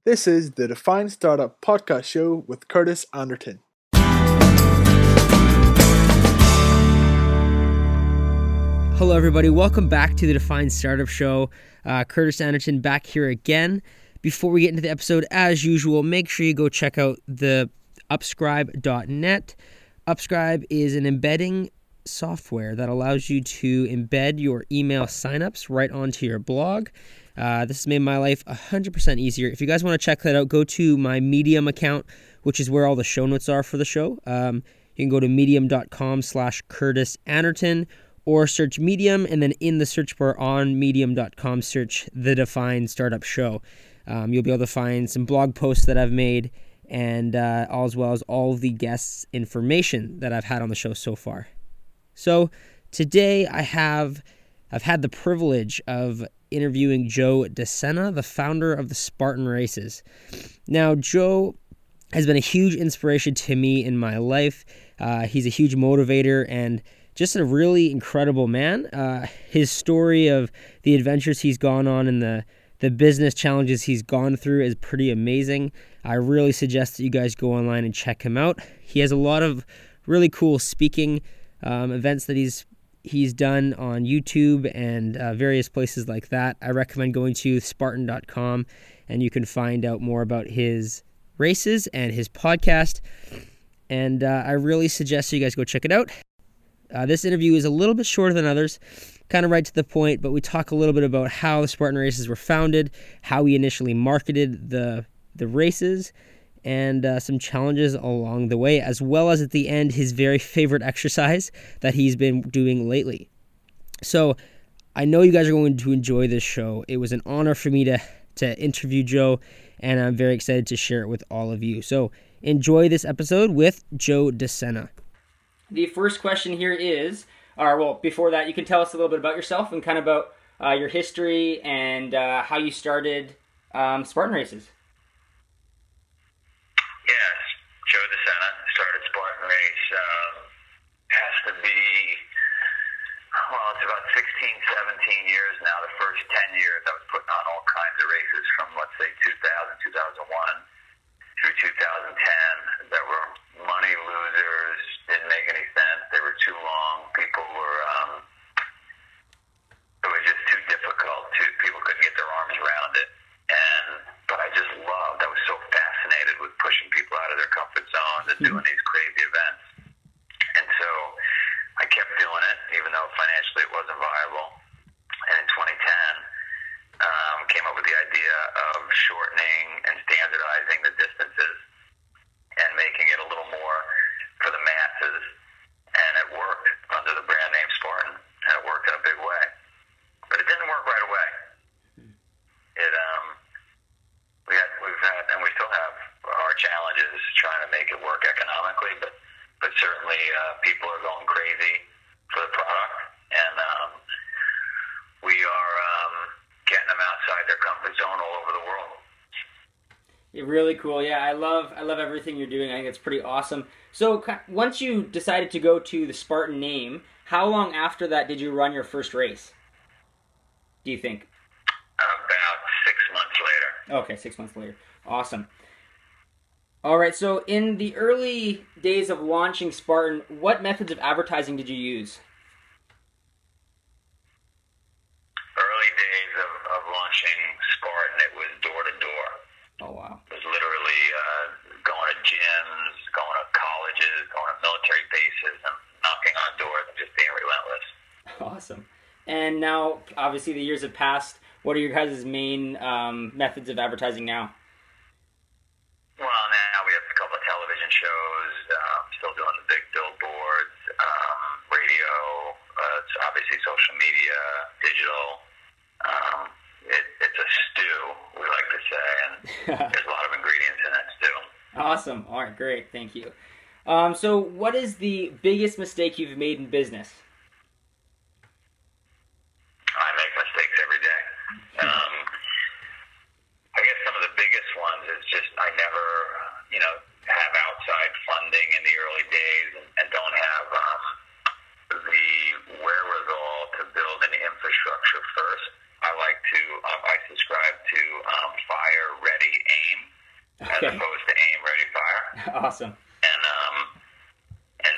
This is the Define Startup Podcast Show with Curtis Anderton. Hello, everybody. Welcome back to the Define Startup Show. Curtis Anderton back here again. Before we get into the episode, as usual, make sure you go check out the Upscribe.net. Upscribe is an embedding software that allows you to embed your email signups right onto your blog. This has made my life 100% easier. If you guys want to check that out, go to my Medium account, which is where all the show notes are for the show. You can go to medium.com/Curtis Anderton or search Medium, and then in the search bar on medium.com, search The Define Startup Show. You'll be able to find some blog posts that I've made, and as well as all the guests' information that I've had on the show so far. So today I've had the privilege of interviewing Joe DeSena, the founder of the Spartan Races. Now, Joe has been a huge inspiration to me in my life. He's a huge motivator and just a really incredible man. His story of the adventures he's gone on and the business challenges he's gone through is pretty amazing. I really suggest that you guys go online and check him out. He has a lot of really cool speaking events that he's done on YouTube and various places like that. I recommend going to Spartan.com, and you can find out more about his races and his podcast. And I really suggest you guys go check it out. This interview is a little bit shorter than others, kind of right to the point, but we talk a little bit about how the Spartan Races were founded, how he initially marketed the races, and some challenges along the way, as well as at the end, his very favorite exercise that he's been doing lately. So I know you guys are going to enjoy this show. It was an honor for me to interview Joe, and I'm very excited to share it with all of you. So enjoy this episode with Joe DeSena. The first question here is, before that, you can tell us a little bit about yourself and kind of about your history and how you started Spartan Races. Yes, Joe DeSena started Spartan Race. Has to be, it's about 16, 17 years now. The first 10 years I was putting on all kinds of races from, let's say, 2000, 2001 through 2010 that were money losers, didn't make any sense, they were too long, people were, it was just too difficult, people couldn't get their arms around it. But I just loved, I was so fascinated with pushing people out of their comfort zones and doing these crazy events. And so I kept doing it, even though financially it wasn't viable. And in 2010, came up with the idea of shortening and standardizing the distances and making it a little more for the masses. And it worked under the brand name Spartan, and it worked in a big way. But it didn't work right away. We've had, and we still have our challenges trying to make it work economically, but certainly people are going crazy for the product, and we are getting them outside their comfort zone all over the world. Yeah, really cool. Yeah, I love everything you're doing. I think it's pretty awesome. So once you decided to go to the Spartan name, how long after that did you run your first race, do you think? About 6 months later. Okay, 6 months later. Awesome. All right, so in the early days of launching Spartan, what methods of advertising did you use? Early days of launching Spartan, it was door to door. Oh, wow. It was literally going to gyms, going to colleges, going to military bases, and knocking on doors and just being relentless. Awesome. And now, obviously, the years have passed. What are your guys' main methods of advertising now? Well, now we have a couple of television shows, still doing the big billboards, radio, it's obviously social media, digital. It's a stew, we like to say, and there's a lot of ingredients in that stew. Awesome. All right, great. Thank you. So what is the biggest mistake you've made in business? I make mistakes every day. I guess some of the biggest ones is just I never, have outside funding in the early days and don't have the wherewithal to build an infrastructure first. I subscribe to fire, ready, aim. Awesome. And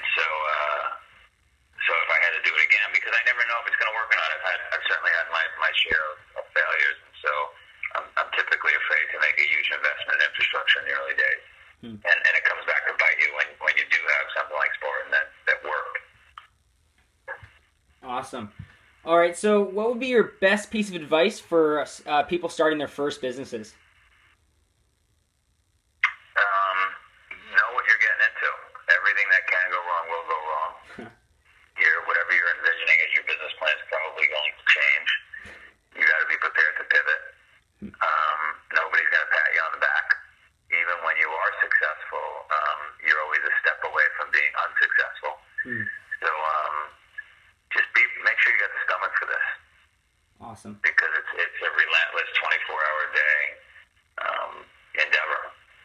so if I had to do it again, because I never know if it's going to work or not. I've certainly had my share of failures, and so I'm typically afraid to make a huge investment in infrastructure in the early days. And it comes back to bite you when you do have something like Spartan that worked. Awesome. All right, so what would be your best piece of advice for people starting their first businesses? Know what you're getting into. Everything that can go wrong will go wrong. Whatever you're envisioning as your business plan is probably going to change. You got to be prepared to pivot. Nobody's going to pat you on the back. Even when you are successful, you're always a step away from being unsuccessful. So just make sure you got the stomach for this. Awesome. Because it's a relentless 24-hour day endeavor.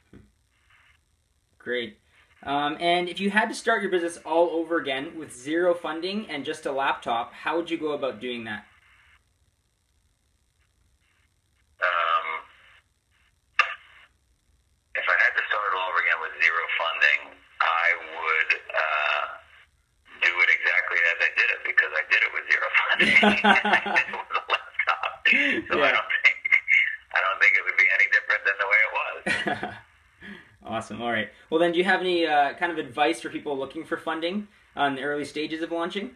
Great. And if you had to start your business all over again with zero funding and just a laptop, how would you go about doing that? If I had to start all over again with zero funding, I would do it exactly as I did it, because I did it with zero funding. I did it with a laptop. So yeah. I don't think it would be any different than the way it was. Awesome. All right. Well, then, do you have any kind of advice for people looking for funding on the early stages of launching?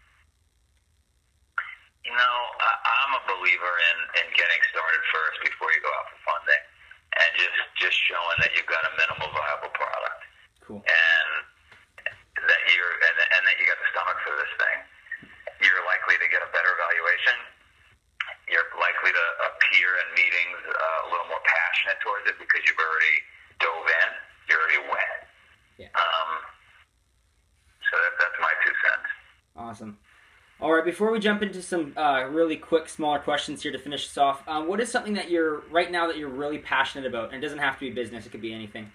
I'm a believer in getting started first before you go out for funding, and just showing that you've got a minimal viable product. Cool. And that you got the stomach for this thing. You're likely to get a better valuation. You're likely to appear in meetings a little more passionate towards it because you've already dove in. You're already wet. Yeah. So that's my 2 cents. Awesome. All right, before we jump into some really quick, smaller questions here to finish this off, what is something that you're really passionate about? And it doesn't have to be business; it could be anything.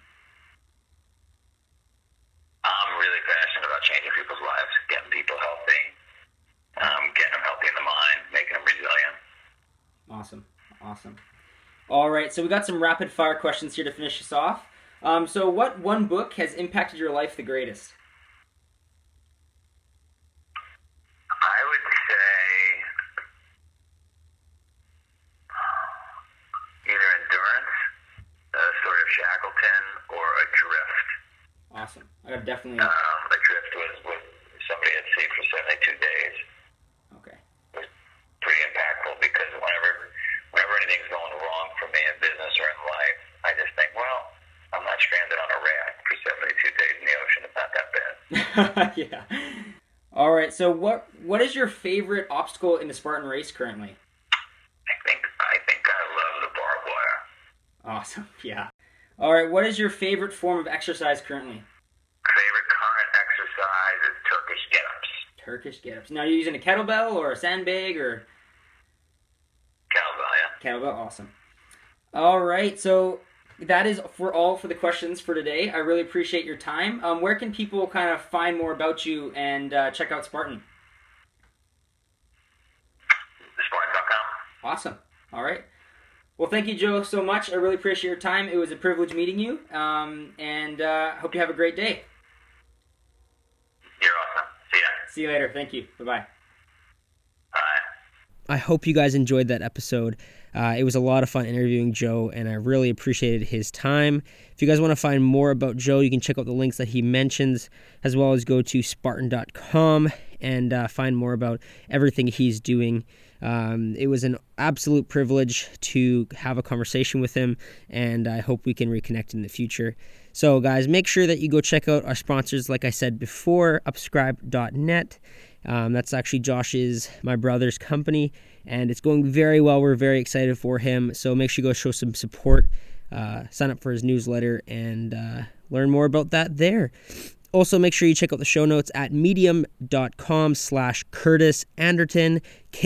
I'm really passionate about changing people's lives, getting people healthy, getting them healthy in the mind, making them resilient. Awesome. All right, so we got some rapid fire questions here to finish this off. So, what one book has impacted your life the greatest? I would say either Endurance, sort of Shackleton, or Adrift. Awesome. I got definitely. Adrift was somebody at sea for 72 days. Okay. It was pretty impactful because whenever anything's going wrong for me in business or in life, I just think, well, I'm not stranded on a raft for 72 days in the ocean. It's not that bad. Yeah. All right. So, what is your favorite obstacle in the Spartan race currently? I think I love the barbed wire. Awesome. Yeah. All right. What is your favorite form of exercise currently? Favorite current exercise is Turkish get-ups. Turkish get-ups. Now, are you using a kettlebell or a sandbag or? Kettlebell, yeah. Kettlebell. Awesome. All right. So that is all for the questions for today. I really appreciate your time. Where can people kind of find more about you and check out Spartan? Spartan.com. Awesome. All right. Well, thank you, Joe, so much. I really appreciate your time. It was a privilege meeting you, and hope you have a great day. You're awesome. See ya. See you later. Thank you. Bye-bye. Bye. I hope you guys enjoyed that episode. It was a lot of fun interviewing Joe, and I really appreciated his time. If you guys want to find more about Joe, you can check out the links that he mentions, as well as go to Spartan.com and find more about everything he's doing. It was an absolute privilege to have a conversation with him, and I hope we can reconnect in the future. So, guys, make sure that you go check out our sponsors, like I said before, Upscribe.net. That's actually my brother's company, and it's going very well. We're very excited for him, so make sure you go show some support, sign up for his newsletter, and learn more about that there. Also, make sure you check out the show notes at medium.com/Curtis Anderton,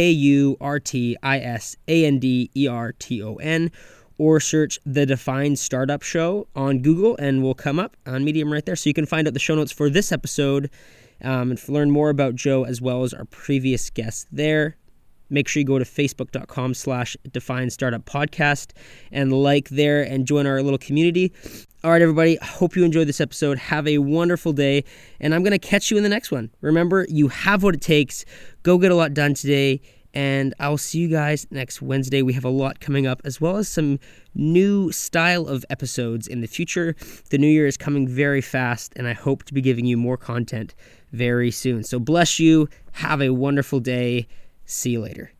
KurtisAnderton, or search The Defined Startup Show on Google, and we'll come up on Medium right there. So you can find out the show notes for this episode and learn more about Joe as well as our previous guests there. make sure you go to facebook.com/Define Startup Podcast and like there and join our little community. All right, everybody, I hope you enjoyed this episode. Have a wonderful day, and I'm going to catch you in the next one. Remember, you have what it takes. Go get a lot done today, and I'll see you guys next Wednesday. We have a lot coming up, as well as some new style of episodes in the future. The new year is coming very fast, and I hope to be giving you more content very soon. So bless you. Have a wonderful day. See you later.